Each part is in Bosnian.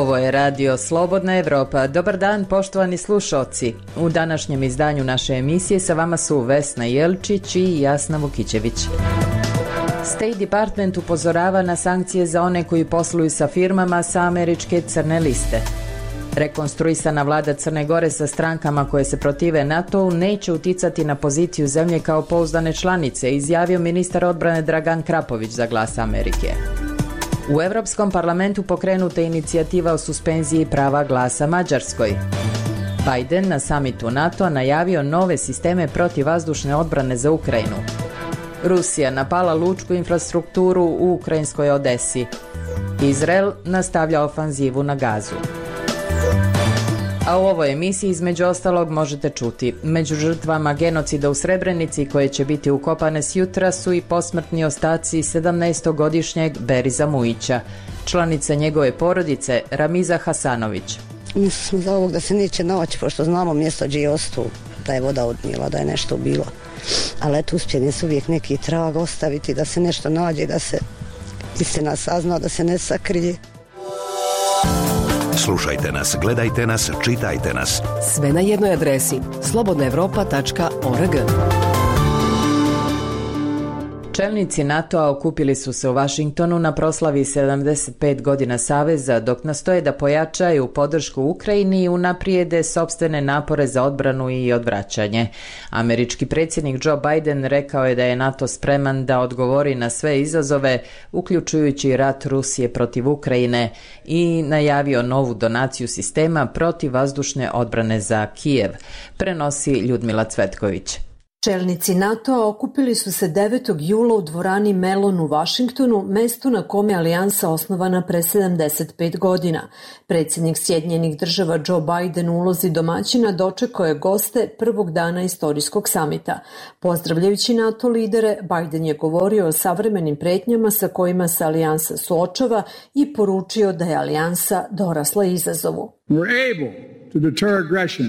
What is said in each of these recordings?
Ovo je radio Slobodna Evropa. Dobar dan, poštovani slušalci. U današnjem izdanju naše emisije sa vama su Vesna Jelčić i Jasna Vukićević. State Department upozorava na sankcije za one koji posluju sa firmama sa američke crne liste. Rekonstruisana vlada Crne Gore sa strankama koje se protive NATO-u neće uticati na poziciju zemlje kao pouzdane članice, izjavio ministar odbrane Dragan Krapović za Glas Amerike. U Europskom parlamentu pokrenuta je inicijativa o suspenziji prava glasa Mađarskoj. Biden na samitu NATO najavio nove sisteme protivvazdušne odbrane za Ukrajinu. Rusija napala lučku infrastrukturu u ukrajinskoj Odesi. Izrael nastavlja ofanzivu na Gazu. A u ovoj emisiji između ostalog možete čuti: među žrtvama genocida u Srebrenici koje će biti ukopane sjutra su i posmrtni ostaci 17-godišnjeg Beriza Mujića, članica njegove porodice Ramiza Hasanović. Mislili smo za ovog da se neće naći, pošto znamo mjesto gdje je ostao, da je voda odnijela, da je nešto bilo. Ali eto, uspjeli su uvijek neki trag ostaviti, da se nešto nađe, da se istina sazna, da se ne sakrije. Slušajte nas, gledajte nas, čitajte nas. Sve na jednoj adresi: slobodnaevropa.org. Čelnici NATO-a okupili su se u Vašingtonu na proslavi 75 godina Saveza, dok nastoje da pojačaju podršku Ukrajini i unaprijede sopstvene napore za odbranu i odvraćanje. Američki predsjednik Joe Biden rekao je da je NATO spreman da odgovori na sve izazove, uključujući rat Rusije protiv Ukrajine, i najavio novu donaciju sistema protivvazdušne odbrane za Kijev, prenosi Ljudmila Cvetković. Čelnici NATO-a okupili su se 9. jula u dvorani Mellon u Vašingtonu, mestu na kome je alijansa osnovana pre 75 godina. Predsjednik Sjedinjenih Država Joe Biden u ulozi domaćina dočekao je goste prvog dana istorijskog samita. Pozdravljajući NATO lidere, Biden je govorio o savremenim pretnjama sa kojima se alijansa suočava i poručio da je alijansa dorasla izazovu. We're able to deter aggression.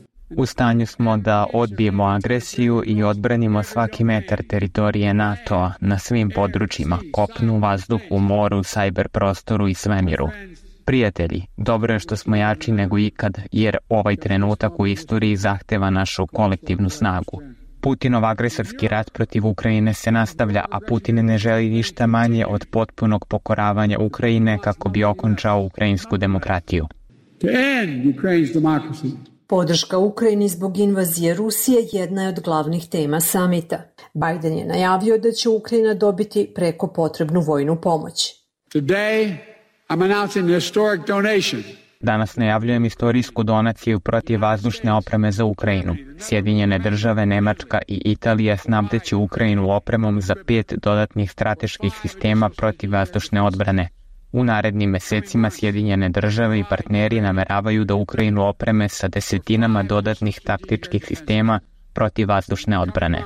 U stanju smo da odbijemo agresiju i odbranimo svaki metar teritorije NATO-a na svim područjima: kopnu, vazduhu, moru, sajber prostoru i svemiru. Prijatelji, dobro je što smo jači nego ikad, jer ovaj trenutak u istoriji zahteva našu kolektivnu snagu. Putinov agresorski rat protiv Ukrajine se nastavlja, a Putin ne želi ništa manje od potpunog pokoravanja Ukrajine kako bi okončao ukrajinsku demokratiju. To end Ukraine's democracy. Podrška Ukrajini zbog invazije Rusije jedna je od glavnih tema samita. Biden je najavio da će Ukrajina dobiti preko potrebnu vojnu pomoć. Today, I'm announcing a historic donation. Danas najavljujem istorijsku donaciju protivvazdušne opreme za Ukrajinu. Sjedinjene Države, Nemačka i Italija snabdeće Ukrajinu opremom za 5 dodatnih strateških sistema protivvazdušne odbrane. U narednim mesecima Sjedinjene Države i partneri nameravaju da Ukrajinu opreme sa desetinama dodatnih taktičkih sistema protivvazdušne odbrane.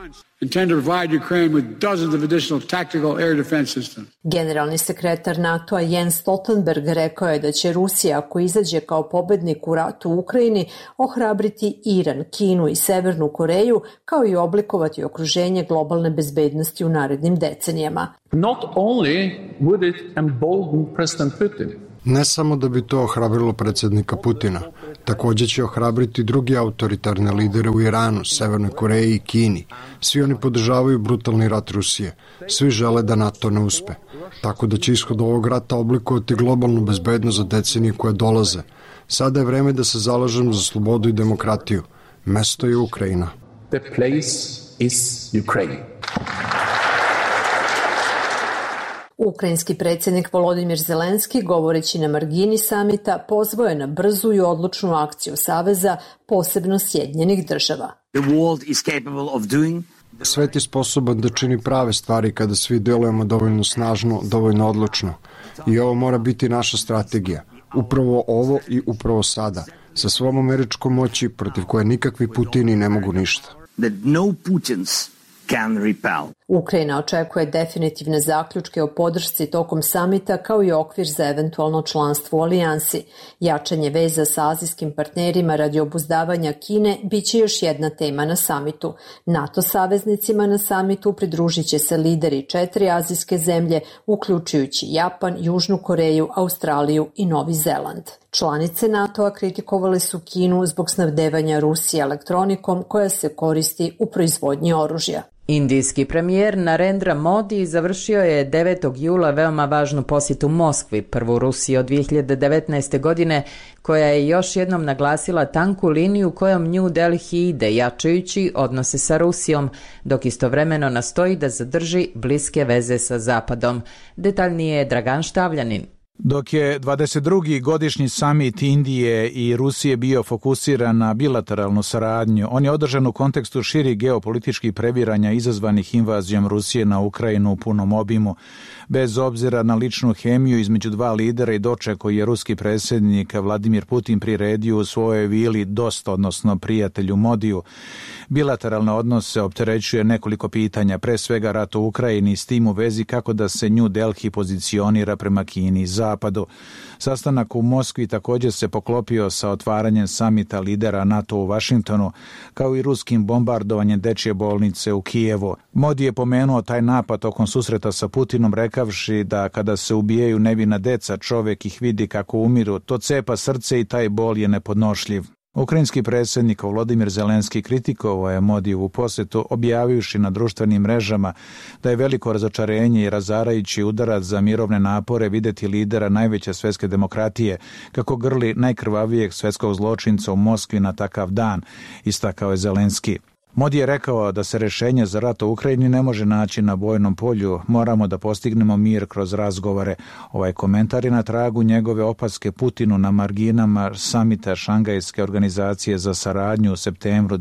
Generalni sekretar NATO-a Jens Stoltenberg rekao je da će Rusija, ako izađe kao pobednik u ratu u Ukrajini, ohrabriti Iran, Kinu i Severnu Koreju, kao i oblikovati okruženje globalne bezbednosti u narednim decenijama. Not only would it embolden President Putin. Ne samo da bi to ohrabrilo predsjednika Putina, također će ohrabriti drugi autoritarne lidere u Iranu, Severnoj Koreji i Kini. Svi oni podržavaju brutalni rat Rusije. Svi žele da NATO ne uspe. Tako da će ishod ovog rata oblikovati globalnu bezbednost za decenije koje dolaze. Sada je vreme da se zalažemo za slobodu i demokratiju. Mesto je Ukrajina. The place is Ukraine. Ukrajinski predsjednik Volodimir Zelenski, govoreći na margini samita, pozvao je na brzu i odlučnu akciju Saveza, posebno Sjedinjenih Država. Svet je sposoban da čini prave stvari kada svi delujemo dovoljno snažno, dovoljno odlučno. I ovo mora biti naša strategija. Upravo ovo i upravo sada. Sa svom američkom moći protiv koje nikakvi Putini ne mogu ništa. That no Putins can repel. Ukrajina očekuje definitivne zaključke o podršci tokom samita kao i okvir za eventualno članstvo u alijansi. Jačanje veza sa azijskim partnerima radi obuzdavanja Kine biće još jedna tema na samitu. NATO saveznicima na samitu pridružit će se lideri 4 azijske zemlje, uključujući Japan, Južnu Koreju, Australiju i Novi Zeland. Članice NATO-a kritikovale su Kinu zbog snabdevanja Rusije elektronikom koja se koristi u proizvodnji oružja. Indijski premijer Narendra Modi završio je 9. jula veoma važnu posjetu Moskvi, prvu Rusiji od 2019. godine, koja je još jednom naglasila tanku liniju kojom New Delhi ide, jačajući odnose sa Rusijom, dok istovremeno nastoji da zadrži bliske veze sa Zapadom. Detaljnije Dragan Štavljanin. Dok je 22. godišnji samit Indije i Rusije bio fokusiran na bilateralnu saradnju, on je održan u kontekstu širih geopolitičkih previranja izazvanih invazijom Rusije na Ukrajinu u punom obimu. Bez obzira na ličnu hemiju između dva lidera i doček koji je ruski predsjednik Vladimir Putin priredio u svojoj vili Dost, odnosno prijatelju Modiju. Bilateralne odnose opterećuje nekoliko pitanja, pre svega rat u Ukrajini, s tim u vezi kako da se New Delhi pozicionira prema Kini i Zapadu. Sastanak u Moskvi također se poklopio sa otvaranjem samita lidera NATO u Vašingtonu, kao i ruskim bombardovanjem dečje bolnice u Kijevu. Modi je pomenuo taj napad tokom susreta sa Putinom, rekavši da kada se ubijaju nevina deca, čovjek ih vidi kako umiru, to cepa srce i taj bol je nepodnošljiv. Ukrajinski predsjednik Volodimir Zelenski kritikovao je Modijevu posjetu, objavivši na društvenim mrežama da je veliko razočarenje i razarajući udarac za mirovne napore vidjeti lidera najveće svjetske demokratije kako grli najkrvavijeg svjetskog zločinca u Moskvi na takav dan, istakao je Zelenski. Modi je rekao da se rješenje za rat u Ukrajini ne može naći na bojnom polju, moramo da postignemo mir kroz razgovore. Ovaj komentar je na tragu njegove opaske Putinu na marginama samita Šangajske organizacije za saradnju u septembru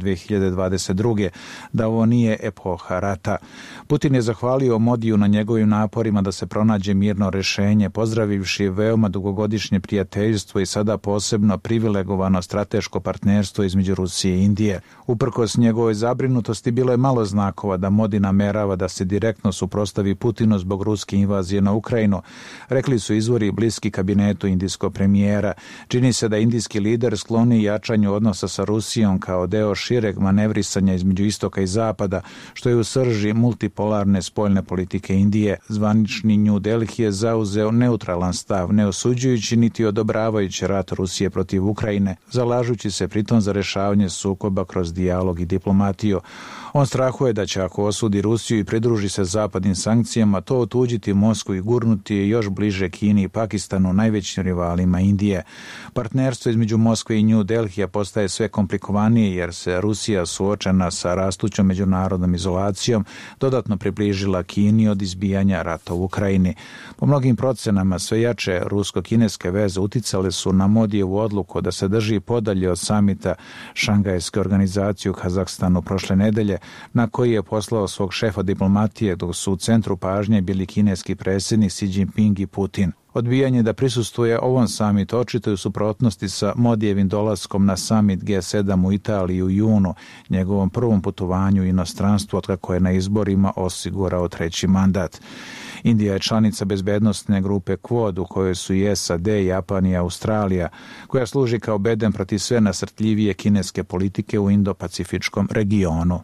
2022. da ovo nije epoha rata. Putin je zahvalio Modiju na njegovim naporima da se pronađe mirno rješenje, pozdravivši veoma dugogodišnje prijateljstvo i sada posebno privilegovano strateško partnerstvo između Rusije i Indije. Uprkos njegovoj zabrinutosti bilo je malo znakova da Modi namerava da se direktno suprotstavi Putinu zbog ruske invazije na Ukrajinu, rekli su izvori bliski kabinetu indijskog premijera. Čini se da indijski lider skloni jačanju odnosa sa Rusijom kao deo šireg manevrisanja između istoka i zapada, što je u srži multipolarne spoljne politike Indije. Zvanični New Delhi je zauzeo neutralan stav, ne osuđujući niti odobravajući rat Rusije protiv Ukrajine, zalažući se pritom za rješavanje sukoba kroz dijalog i diplomaciju. On strahuje da će, ako osudi Rusiju i pridruži se zapadnim sankcijama, to otuđiti Moskvu i gurnuti je još bliže Kini i Pakistanu, najvećim rivalima Indije. Partnerstvo između Moskve i New Delhija postaje sve komplikovanije jer se Rusija, suočena sa rastućom međunarodnom izolacijom, dodatno približila Kini od izbijanja rata u Ukrajini. Po mnogim procenama sve jače rusko-kineske veze uticale su na Modijevu odluku da se drži podalje od samita Šangajske organizacije u Kazahstanu prošle nedelje, na koji je poslao svog šefa diplomatije, dok su u centru pažnje bili kineski predsjednik Xi Jinping i Putin. Odbijanje da prisustvuje ovom samitu očito je u suprotnosti sa Modijevim dolaskom na samit G7 u Italiji u junu, njegovom prvom putovanju u inostranstvu otkako je na izborima osigurao treći mandat. Indija je članica bezbednosne grupe Quad u kojoj su i SAD, Japan i Australija, koja služi kao bedem protiv sve nasrtljivije kineske politike u Indo-Pacifičkom regionu.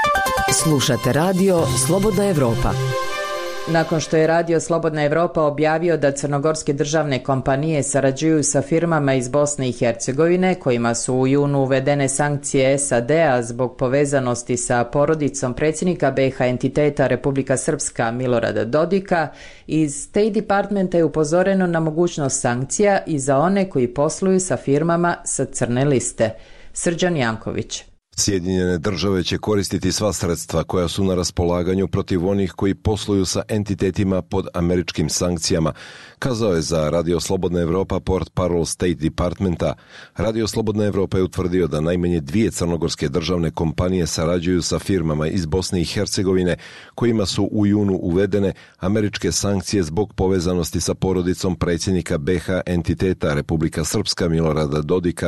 Slušate radio Slobodna Evropa. Nakon što je Radio Slobodna Evropa objavio da crnogorske državne kompanije sarađuju sa firmama iz Bosne i Hercegovine, kojima su u junu uvedene sankcije SAD-a zbog povezanosti sa porodicom predsjednika BiH entiteta Republika Srpska Milorada Dodika, iz State Departmenta je upozoreno na mogućnost sankcija i za one koji posluju sa firmama sa crne liste. Srđan Janković. Sjedinjene države će koristiti sva sredstva koja su na raspolaganju protiv onih koji posluju sa entitetima pod američkim sankcijama, kazao je za Radio Slobodna Evropa portparol State Departmenta. Radio Slobodna Evropa je utvrdio da najmanje 2 crnogorske državne kompanije sarađuju sa firmama iz Bosne i Hercegovine, kojima su u junu uvedene američke sankcije zbog povezanosti sa porodicom predsjednika BiH entiteta Republika Srpska Milorada Dodika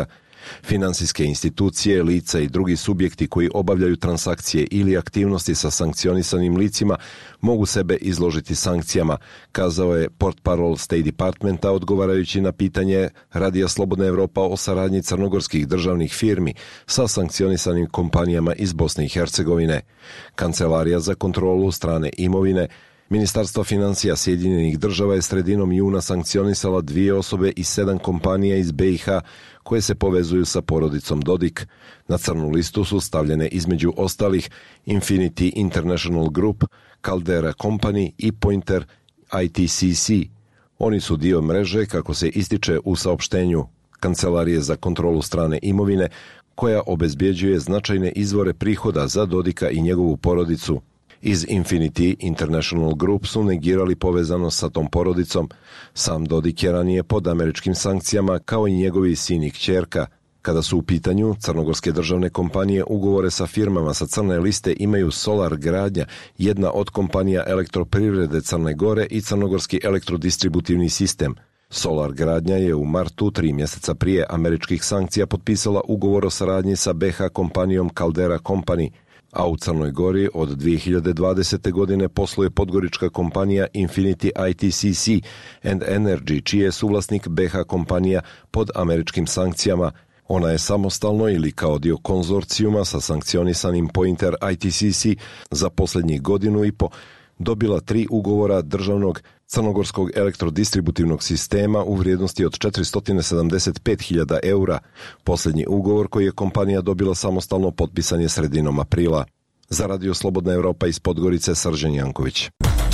Finansijske institucije, lica i drugi subjekti koji obavljaju transakcije ili aktivnosti sa sankcionisanim licima mogu sebe izložiti sankcijama, kazao je portparol State Departmenta odgovarajući na pitanje Radija Slobodna Evropa o saradnji crnogorskih državnih firmi sa sankcionisanim kompanijama iz Bosne i Hercegovine. Kancelarija za kontrolu strane imovine Ministarstvo financija Sjedinjenih država je sredinom juna sankcionisala 2 osobe i 7 kompanija iz BiH koje se povezuju sa porodicom Dodik. Na crnu listu su stavljene između ostalih Infinity International Group, Caldera Company i Pointer ITCC. Oni su dio mreže, kako se ističe u saopštenju Kancelarije za kontrolu strane imovine, koja obezbjeđuje značajne izvore prihoda za Dodika i njegovu porodicu. Iz Infinity International Group su negirali povezanost sa tom porodicom. Sam Dodik je ranije pod američkim sankcijama, kao i njegovi sin i kćerka. Kada su u pitanju crnogorske državne kompanije, ugovore sa firmama sa crne liste imaju Solar Gradnja, jedna od kompanija elektroprivrede Crne Gore i crnogorski elektrodistributivni sistem. Solar Gradnja je u martu, 3 mjeseca prije američkih sankcija, potpisala ugovor o saradnji sa BH kompanijom Caldera Company, a u Crnoj Gori od 2020. godine posluje podgorička kompanija Infinity ITCC and Energy, čiji je suvlasnik BH kompanija pod američkim sankcijama. Ona je samostalno ili kao dio konzorcijuma sa sankcionisanim Pointer ITCC za posljednjih 1,5 godinu dobila 3 ugovora državnog crnogorskog elektrodistributivnog sistema u vrijednosti od 475.000 eura. Posljednji ugovor koji je kompanija dobila samostalno potpisan je sredinom aprila. Za Radio Slobodna Evropa iz Podgorice, Srđan Janković.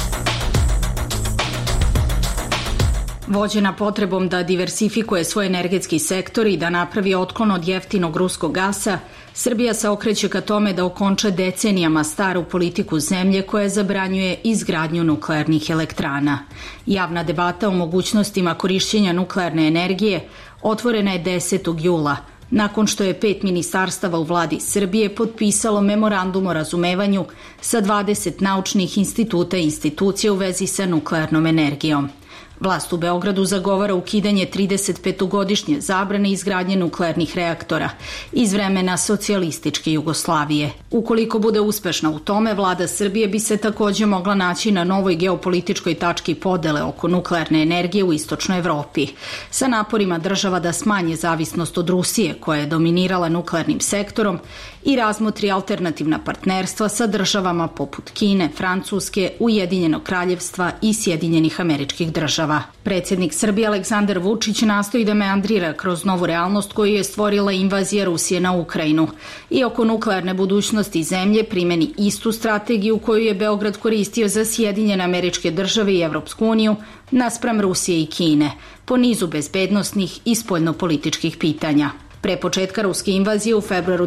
Vođena potrebom da diversifikuje svoj energetski sektor i da napravi otklon od jeftinog ruskog gasa, Srbija se okreće ka tome da okonča decenijama staru politiku zemlje koja zabranjuje izgradnju nuklearnih elektrana. Javna debata o mogućnostima korišćenja nuklearne energije otvorena je 10. jula, nakon što je 5 ministarstava u vladi Srbije potpisalo memorandum o razumevanju sa 20 naučnih instituta i institucija u vezi sa nuklearnom energijom. Vlast u Beogradu zagovara ukidanje 35-godišnje zabrane izgradnje nuklearnih reaktora iz vremena socijalističke Jugoslavije. Ukoliko bude uspešna u tome, vlada Srbije bi se također mogla naći na novoj geopolitičkoj tački podele oko nuklearne energije u istočnoj Evropi. Sa naporima država da smanje zavisnost od Rusije, koja je dominirala nuklearnim sektorom, i razmotri alternativna partnerstva sa državama poput Kine, Francuske, Ujedinjenog kraljevstva i Sjedinjenih Američkih Država. Predsjednik Srbije Aleksandar Vučić nastoji da meandrira kroz novu realnost koju je stvorila invazija Rusije na Ukrajinu i oko nuklearne budućnosti zemlje primeni istu strategiju koju je Beograd koristio za Sjedinjene Američke Države i Evropsku uniju naspram Rusije i Kine, po nizu bezbednosnih i spoljnopolitičkih pitanja. Pre početka ruske invazije u februaru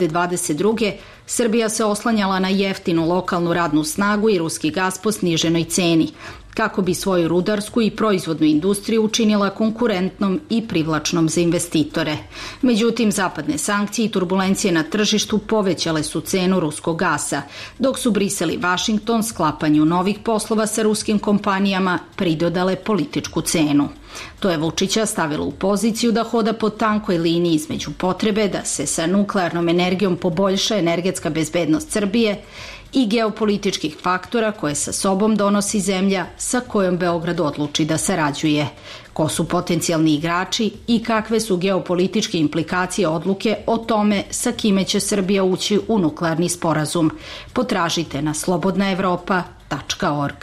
2022. Srbija se oslanjala na jeftinu lokalnu radnu snagu i ruski gas po sniženoj ceni, kako bi svoju rudarsku i proizvodnu industriju učinila konkurentnom i privlačnom za investitore. Međutim, zapadne sankcije i turbulencije na tržištu povećale su cenu ruskog gasa, dok su Brisel i Vašington sklapanju novih poslova sa ruskim kompanijama pridodale političku cenu. To je Vučića stavilo u poziciju da hoda po tankoj liniji između potrebe da se sa nuklearnom energijom poboljša energetska bezbednost Srbije i geopolitičkih faktora koje sa sobom donosi zemlja sa kojom Beograd odluči da sarađuje. Ko su potencijalni igrači i kakve su geopolitičke implikacije odluke o tome sa kime će Srbija ući u nuklearni sporazum? Potražite na slobodnaevropa.org.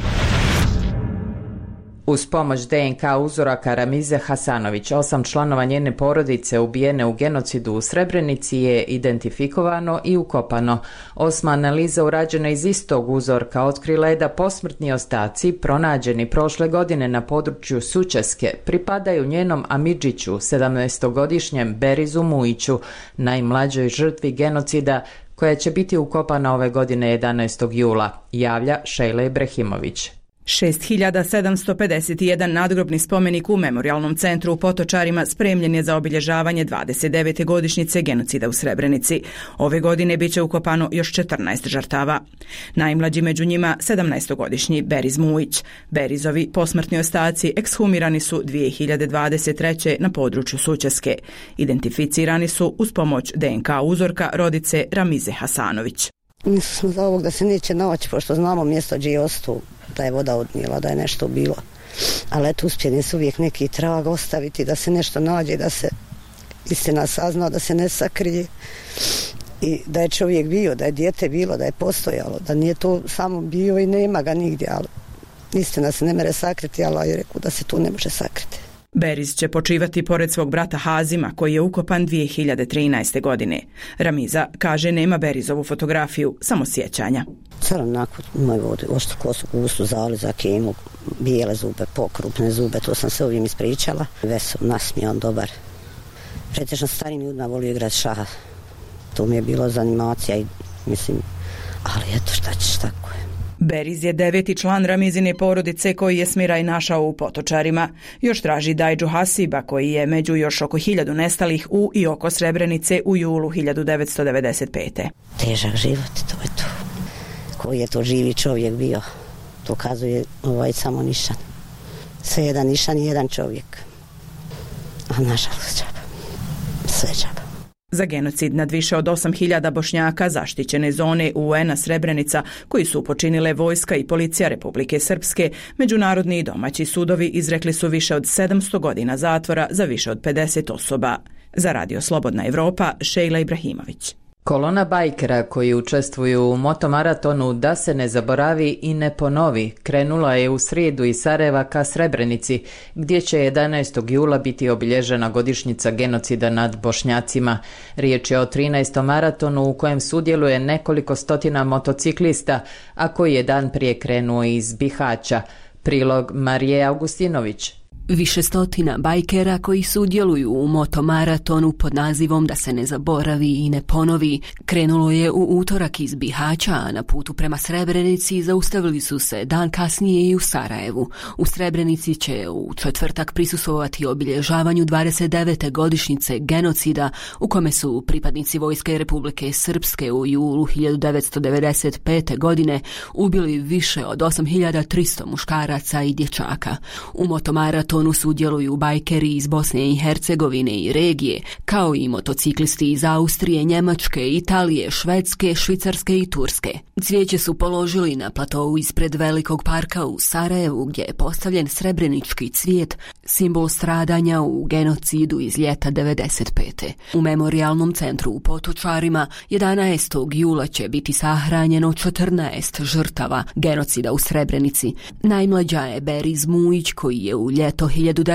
Uz pomoć DNK uzoraka Ramize Hasanović, 8 članova njene porodice ubijene u genocidu u Srebrenici je identifikovano i ukopano. 8. analiza urađena iz istog uzorka otkrila je da posmrtni ostaci, pronađeni prošle godine na području Sučeske, pripadaju njenom amidžiću, 17-godišnjem Berizu Mujiću, najmlađoj žrtvi genocida, koja će biti ukopana ove godine 11. jula, javlja Šejla Ibrahimović. 6.751 nadgrobni spomenik u Memorijalnom centru u Potočarima spremljen je za obilježavanje 29. godišnjice genocida u Srebrenici. Ove godine biće ukopano još 14 žrtava. Najmlađi među njima 17-godišnji Beriz Mujić. Berizovi posmrtni ostaci ekshumirani su 2023. na području Sućeske. Identificirani su uz pomoć DNK uzorka rodice Ramize Hasanović. Mislili smo za ovog da se neće naći, pošto znamo mjesto gdje je ostao, da je voda odnijela, da je nešto bilo. Ali eto, uspjeli su uvijek neki trag ostaviti, da se nešto nađe, da se istina sazna, da se ne sakrije. I da je čovjek bio, da je dijete bilo, da je postojalo, da nije to samo bio i nema ga nigdje, ali istina se ne mere sakriti, ali je rekao da se to ne može sakriti. Beriz će počivati pored svog brata Hazima, koji je ukopan 2013. godine. Ramiza kaže nema Berizovu fotografiju, samo sjećanja. Crn nakon moj vodi, oštru kosu, gustu, zaliza, kemu, bijele zube, pokrupne zube, to sam se ovim ispričala. Vesel, nasmijan, dobar. Pretežno starim ljudima volio igrati šaha. To mi je bilo za animacija i mislim, ali eto šta ćeš, tako je. Beriz je 9. član Ramizine porodice koji je smiraj našao u Potočarima. Još traži Dajdžu Hasiba koji je među još oko 1000 nestalih u i oko Srebrenice u julu 1995. Težak život, to je to. Koji je to živi čovjek bio, to kazuje samo nišan. Sve jedan nišan i jedan čovjek. A nažalost džaba. Sve džaba. Za genocid nad više od 8000 Bošnjaka zaštićene zone UN-a Srebrenica, koji su počinile vojska i policija Republike Srpske, međunarodni i domaći sudovi izrekli su više od 700 godina zatvora za više od 50 osoba. Za Radio Slobodna Evropa, Šejla Ibrahimović. Kolona bajkera koji učestvuju u motomaratonu Da se ne zaboravi i ne ponovi krenula je u srijedu iz Sarajeva ka Srebrenici, gdje će 11. jula biti obilježena godišnjica genocida nad Bošnjacima. Riječ je o 13. maratonu u kojem sudjeluje nekoliko stotina motociklista, a koji je dan prije krenuo iz Bihaća. Prilog Marije Augustinović. Više stotina bajkera koji sudjeluju u motomaratonu pod nazivom Da se ne zaboravi i ne ponovi krenulo je u utorak iz Bihaća, a na putu prema Srebrenici zaustavili su se dan kasnije i u Sarajevu. U Srebrenici će u četvrtak prisustvovati obilježavanju 29. godišnjice genocida u kome su pripadnici Vojske Republike Srpske u julu 1995. godine ubili više od 8300 muškaraca i dječaka. U motomaratonu sudjeluju bajkeri iz Bosne i Hercegovine i regije, kao i motociklisti iz Austrije, Njemačke, Italije, Švedske, Švicarske i Turske. Cvijeće su položili na platovu ispred velikog parka u Sarajevu, gdje je postavljen srebrenički cvijet, simbol stradanja u genocidu iz ljeta 95. U Memorijalnom centru u Potočarima 11. jula će biti sahranjeno 14 žrtava genocida u Srebrenici. Najmlađa je Beriz Mujić, koji je u ljeto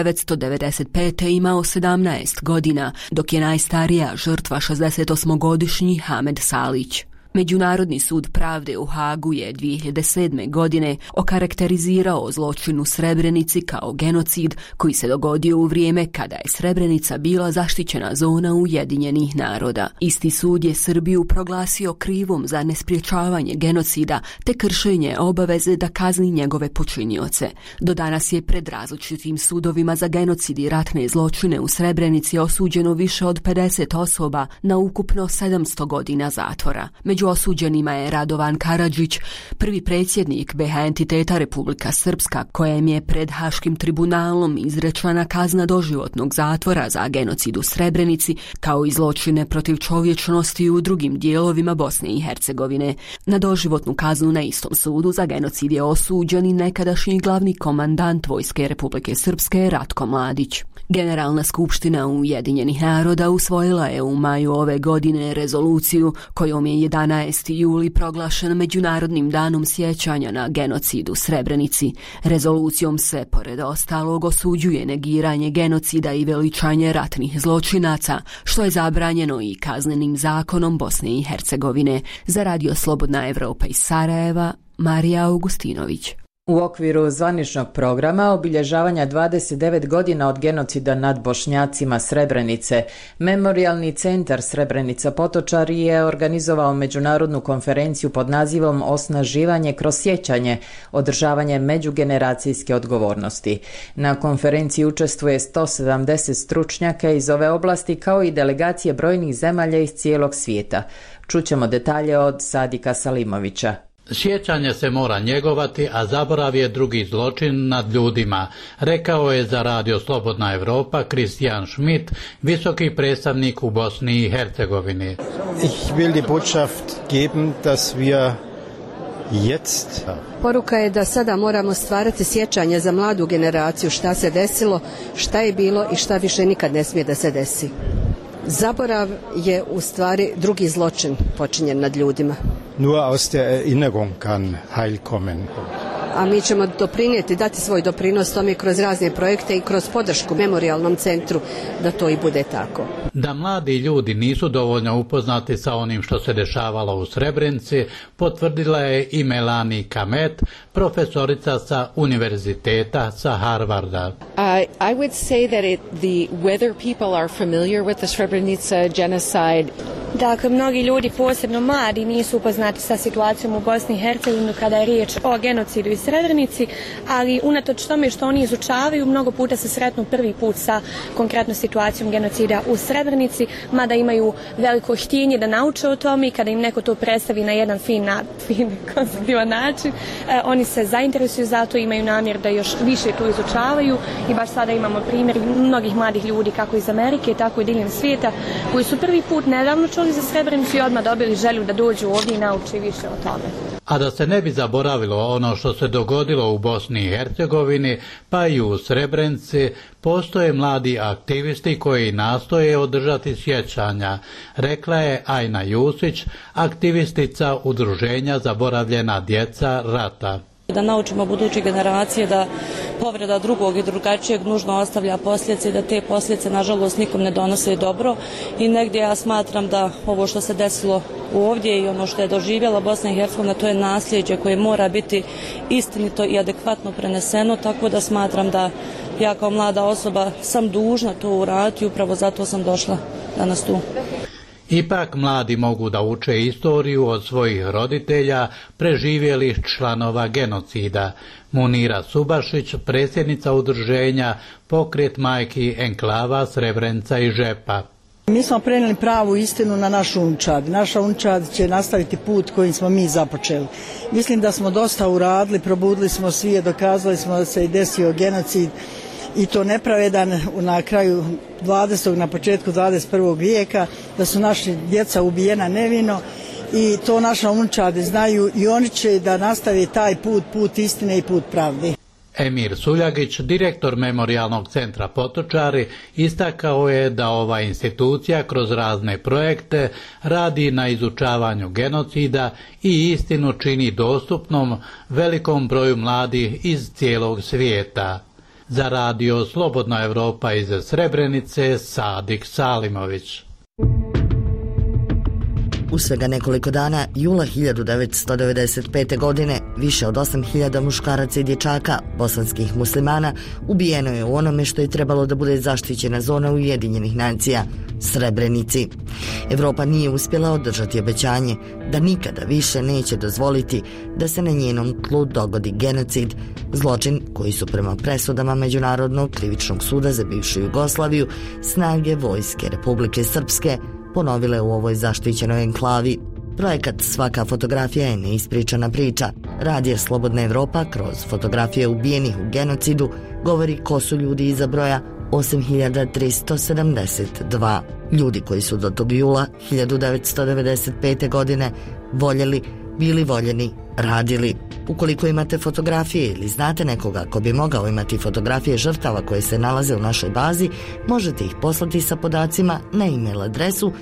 1995. imao 17 godina, dok je najstarija žrtva 68-godišnji Hamed Salić. Međunarodni sud pravde u Hagu je 2007. godine okarakterizirao zločin u Srebrenici kao genocid koji se dogodio u vrijeme kada je Srebrenica bila zaštićena zona Ujedinjenih naroda. Isti sud je Srbiju proglasio krivom za nespriječavanje genocida te kršenje obaveze da kazni njegove počinioce. Do danas je pred različitim sudovima za genocid i ratne zločine u Srebrenici osuđeno više od 50 osoba na ukupno 700 godina zatvora. Među osuđenima je Radovan Karadžić, prvi predsjednik BiH entiteta Republika Srpska, kojem je pred Haškim tribunalom izrečena kazna doživotnog zatvora za genocid u Srebrenici, kao i zločine protiv čovječnosti u drugim dijelovima Bosne i Hercegovine. Na doživotnu kaznu na istom sudu za genocid je osuđen i nekadašnji glavni komandant Vojske Republike Srpske Ratko Mladić. Generalna skupština Ujedinjenih naroda usvojila je u maju ove godine rezoluciju kojom je 11. juli proglašen Međunarodnim danom sjećanja na genocid u Srebrenici. Rezolucijom se, pored ostalog, osuđuje negiranje genocida i veličanje ratnih zločinaca, što je zabranjeno i kaznenim zakonom Bosne i Hercegovine. Za Radio Slobodna Evropa iz Sarajeva, Marija Augustinović. U okviru zvaničnog programa obilježavanja 29 godina od genocida nad Bošnjacima Srebrenice, Memorijalni centar Srebrenica Potočari je organizovao međunarodnu konferenciju pod nazivom Osnaživanje kroz sjećanje, održavanje međugeneracijske odgovornosti. Na konferenciji učestvuje 170 stručnjaka iz ove oblasti kao i delegacije brojnih zemalja iz cijelog svijeta. Čućemo detalje od Sadika Salimovića. Sjećanje se mora njegovati, a zaborav je drugi zločin nad ljudima, rekao je za Radio Slobodna Evropa Christian Schmidt, visoki predstavnik u Bosni i Hercegovini. Ich will die Botschaft geben, dass wir jetzt... Poruka je da sada moramo stvarati sjećanje za mladu generaciju šta se desilo, šta je bilo i šta više nikad ne smije da se desi. Zaborav je u stvari drugi zločin počinjen nad ljudima. Nur aus der Erinnerung kann Heil kommen. A mi ćemo doprinijeti, dati svoj doprinos tome kroz razne projekte i kroz podršku Memorijalnom centru da to i bude tako. Da mladi ljudi nisu dovoljno upoznati sa onim što se dešavalo u Srebrenici, potvrdila je i Melanie Kamet, profesorica sa univerziteta sa Harvarda. I would say that whether people are familiar with the Srebrenica genocide. Dakle, mnogi ljudi, posebno mladi, nisu upoznati sa situacijom u Bosni i Hercegovini kada je riječ o genocidu i Srebrenici, ali unatoč tome što oni izučavaju, mnogo puta se sretnu prvi put sa konkretnom situacijom genocida u Srebrenici, mada imaju veliko htjenje da nauče o tome i kada im neko to predstavi na jedan fin konstruktivan način, oni se zainteresuju za to, imaju namjer da još više to izučavaju i baš sada imamo primjer mnogih mladih ljudi kako iz Amerike, tako i diljem svijeta, koji su prvi put nedavno čuli za Srebrenicu i odmah dobili želju da dođu ovdje i nauče više o tome. A da se ne bi zaboravilo ono što se dogodilo u Bosni i Hercegovini, pa i u Srebrenici, postoje mladi aktivisti koji nastoje održati sjećanja, rekla je Ajna Jusić, aktivistica Udruženja Zaboravljena djeca rata. Da naučimo buduće generacije da povreda drugog i drugačijeg nužno ostavlja posljedice i da te posljedice nažalost nikom ne donose dobro i negdje ja smatram da ovo što se desilo ovdje i ono što je doživjela Bosna i Hercegovina, to je nasljeđe koje mora biti istinito i adekvatno preneseno, tako da smatram da ja kao mlada osoba sam dužna to uraditi i upravo zato sam došla danas tu. Ipak mladi mogu da uče istoriju od svojih roditelja, preživjelih članova genocida. Munira Subašić, predsjednica udruženja Pokret majki enklava Srebrenica i Žepa. Mi smo prenijeli pravu istinu na našu unčad. Naša unčad će nastaviti put kojim smo mi započeli. Mislim da smo dosta uradili, probudili smo svijet, dokazali smo da se i desio genocid i to nepravedan na kraju 20. na početku 21. vijeka, da su naši djeca ubijena nevino i to naša unčade znaju i oni će da nastave taj put istine i put pravde. Emir Suljagić, direktor Memorijalnog centra Potočari, istakao je da ova institucija kroz razne projekte radi na izučavanju genocida i istinu čini dostupnom velikom broju mladih iz cijelog svijeta. Za Radio Slobodna Evropa iz Srebrenice, Sadik Salimović. U svega nekoliko dana, jula 1995. godine, više od 8.000 muškaraca i dječaka, bosanskih muslimana, ubijeno je u onome što je trebalo da bude zaštićena zona Ujedinjenih nacija, Srebrenici. Evropa nije uspjela održati obećanje da nikada više neće dozvoliti da se na njenom tlu dogodi genocid, zločin koji su prema presudama Međunarodnog krivičnog suda za bivšu Jugoslaviju snage vojske Republike Srpske ponovile u ovoj zaštićenoj enklavi. Projekat Svaka fotografija je neispričana priča. Radio Slobodna Evropa kroz fotografije ubijenih u genocidu govori ko su ljudi iza broja 8372. Ljudi koji su do tog jula 1995. godine voljeli, bili voljeni, radili. Ukoliko imate fotografije ili znate nekoga ko bi mogao imati fotografije žrtava koje se nalaze u našoj bazi, možete ih poslati sa podacima na e-mail adresu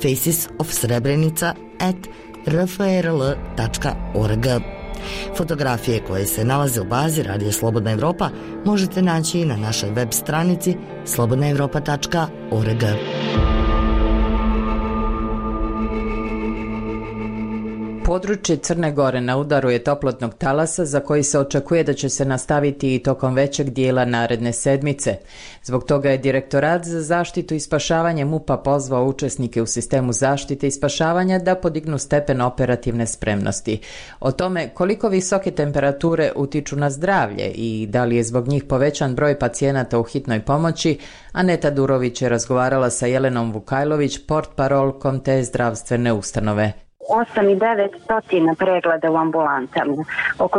facesofsrebrenica@rfrl.org. Fotografije koje se nalaze u bazi Radio Slobodna Evropa možete naći i na našoj web stranici slobodnaevropa.org. Područje Crne Gore na udaru je toplotnog talasa za koji se očekuje da će se nastaviti i tokom većeg dijela naredne sedmice. Zbog toga je Direktorat za zaštitu i spašavanje MUP-a pozvao učesnike u sistemu zaštite i spašavanja da podignu stepen operativne spremnosti. O tome koliko visoke temperature utiču na zdravlje i da li je zbog njih povećan broj pacijenata u hitnoj pomoći, Aneta Durović je razgovarala sa Jelenom Vukajlović, portparolkom te zdravstvene ustanove. 8 i 900 pregleda u ambulantama, oko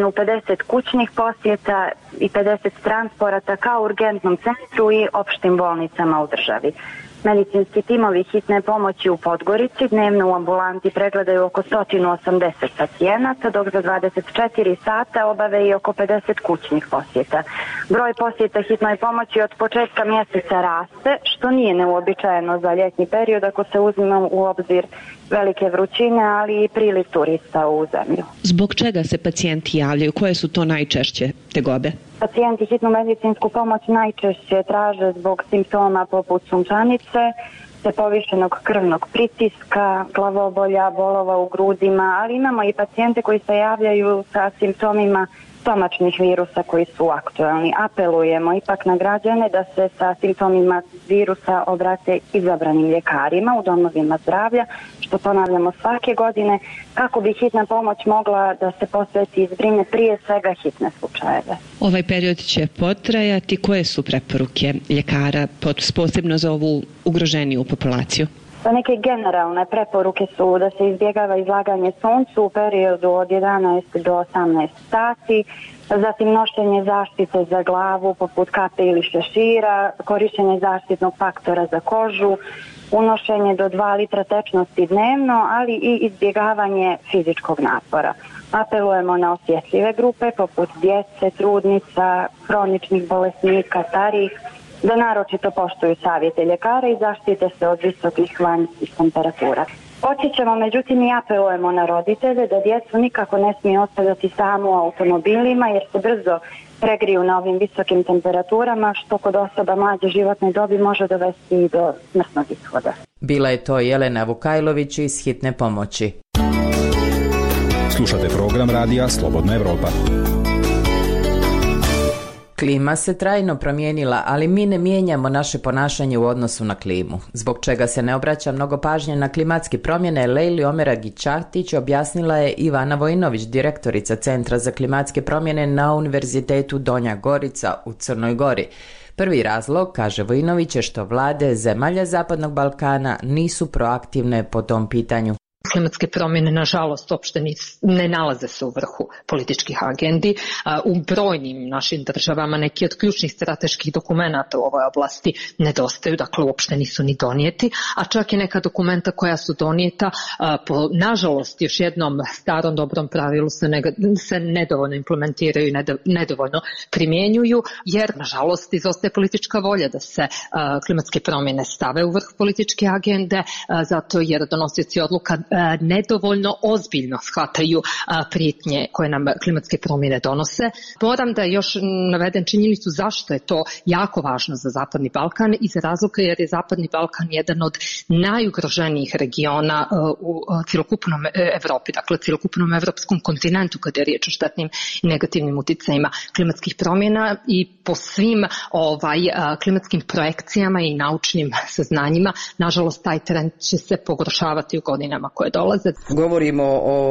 150 kućnih posjeta i 50 transporata kao urgentnom centru i opštim bolnicama u državi. Medicinski timovi hitne pomoći u Podgorici dnevno u ambulanti pregledaju oko 180 pacijenata, dok za 24 sata obave i oko 50 kućnih posjeta. Broj posjeta hitnoj pomoći od početka mjeseca raste, što nije neuobičajeno za ljetni period ako se uzme u obzir velike vrućine, ali i priliv turista u zemlju. Zbog čega se pacijenti javljaju? Koje su to najčešće tegobe? Pacijenti hitnu medicinsku pomoć najčešće traže zbog simptoma poput sunčanice, te povišenog krvnog pritiska, glavobolja, bolova u grudima, ali imamo i pacijente koji se javljaju sa simptomima stomačnih virusa koji su aktualni. Apelujemo ipak na građane da se sa simptomima virusa obrate izabranim ljekarima u domovima zdravlja, što ponavljamo svake godine, kako bi hitna pomoć mogla da se posveti i zbrine prije svega hitne slučajeve. Ovaj period će potrajati. Koje su preporuke ljekara posebno za ovu ugroženiju populaciju? Neke generalne preporuke su da se izbjegava izlaganje suncu u periodu od 11 do 18 sati, zatim nošenje zaštite za glavu poput kape ili šešira, korištenje zaštitnog faktora za kožu, unošenje do 2 litra tečnosti dnevno, ali i izbjegavanje fizičkog napora. Apelujemo na osjetljive grupe poput djece, trudnica, hroničnih bolesnika, starijih, da naročito poštuju savjete ljekara i zaštite se od visokih vanjskih temperatura. Podsjećamo, međutim, i apelujemo na roditelje da djecu nikako ne smije ostavljati samo u automobilima jer se brzo pregriju na ovim visokim temperaturama, što kod osoba mlađe životne dobi može dovesti i do smrtnog ishoda. Bila je to Jelena Vukajlović iz hitne pomoći. Slušate program radija Slobodna Evropa. Klima se trajno promijenila, ali mi ne mijenjamo naše ponašanje u odnosu na klimu. Zbog čega se ne obraća mnogo pažnje na klimatske promjene, Lejli Omeragić-Čahtić objasnila je Ivana Vojinović, direktorica Centra za klimatske promjene na Univerzitetu Donja Gorica u Crnoj Gori. Prvi razlog, kaže Vojinović, je što vlade zemalja Zapadnog Balkana nisu proaktivne po tom pitanju. Klimatske promjene, nažalost, uopšte ne nalaze se u vrhu političkih agendi. U brojnim našim državama neki od ključnih strateških dokumenata u ovoj oblasti nedostaju, dakle uopšte nisu ni donijeti, a čak i neka dokumenta koja su donijeta, nažalost, još jednom starom dobrom pravilu se nedovoljno implementiraju i nedovoljno primjenjuju, jer, nažalost, izostaje politička volja da se klimatske promjene stave u vrh političke agende, zato jer donosioci odluka nedovoljno ozbiljno shvataju prijetnje koje nam klimatske promjene donose. Moram da još navedem činjenicu zašto je to jako važno za Zapadni Balkan, iz razloga jer je Zapadni Balkan jedan od najugroženijih regiona u cjelokupnom Evropi, dakle cjelokupnom evropskom kontinentu kada je riječ o štetnim i negativnim utjecajima klimatskih promjena, i po svim klimatskim projekcijama i naučnim saznanjima, nažalost, taj trend će se pogoršavati u godinama koje dolaze. Govorimo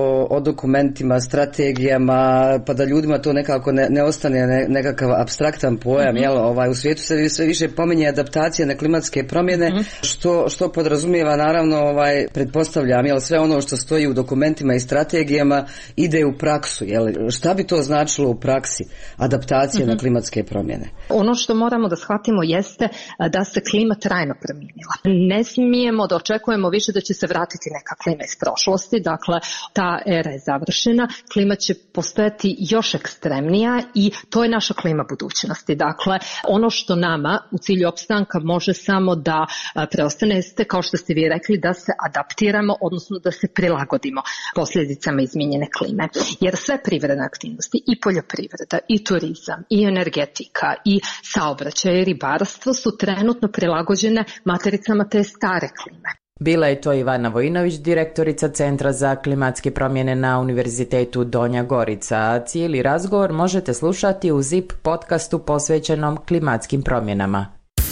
o dokumentima, strategijama, pa da ljudima to nekako ne ostane nekakav apstraktan pojam. U svijetu se sve više pominje adaptacija na klimatske promjene, što podrazumijeva, naravno, pretpostavljam, sve ono što stoji u dokumentima i strategijama ide u praksu. Šta bi to značilo u praksi, adaptacija na klimatske promjene? Ono što moramo da shvatimo jeste da se klima trajno promijenila. Ne smijemo da očekujemo više da će se vratiti neka klima iz prošlosti, dakle ta era je završena, klima će postojati još ekstremnija i to je naša klima budućnosti. Dakle, ono što nama u cilju opstanka može samo da preostane jeste, kao što ste vi rekli, da se adaptiramo, odnosno da se prilagodimo posljedicama izmijenjene klime. Jer sve privredne aktivnosti, i poljoprivreda, i turizam, i energetika, i saobraćaj, i ribarstvo su trenutno prilagođene matericama te stare klime. Bila je to Ivana Vojinović, direktorica Centra za klimatske promjene na Univerzitetu Donja Gorica, a cijeli razgovor možete slušati u ZIP podcastu posvećenom klimatskim promjenama.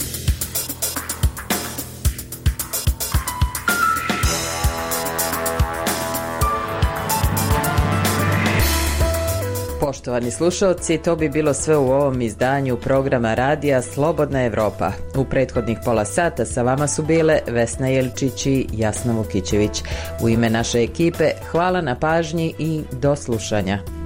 Poštovani slušalci, to bi bilo sve u ovom izdanju programa radija Slobodna Evropa. U prethodnih pola sata sa vama su bile Vesna Jelčić i Jasna Vukićević. U ime naše ekipe hvala na pažnji i do slušanja.